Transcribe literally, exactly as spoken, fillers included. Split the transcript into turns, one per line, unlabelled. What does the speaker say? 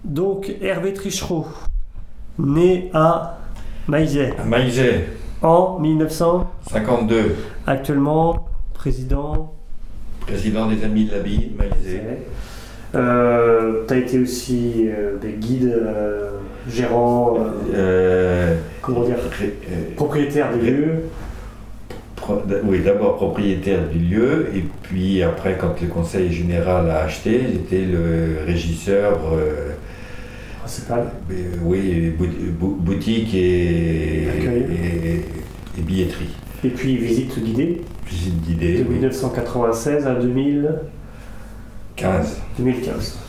Donc, Hervé Trichereau, né à Maillezais.
À Maillezais.
En mille neuf cent
cinquante-deux.
Actuellement, président.
Président des Amis de l'Abbaye de Maillezais.
Euh, tu as été aussi euh, des guides, euh, gérant, euh,
euh,
comment dire,
euh,
propriétaire des lieux.
Pro, oui, d'abord propriétaire du lieu, et puis après, quand le conseil général a acheté, j'étais le régisseur. Euh,
Principal.
Euh, oui, boutique et, et, et billetterie.
Et puis visite guidée.
Visite guidée.
De oui. mille neuf cent quatre-vingt-seize à deux mille
quinze.
deux mille quinze.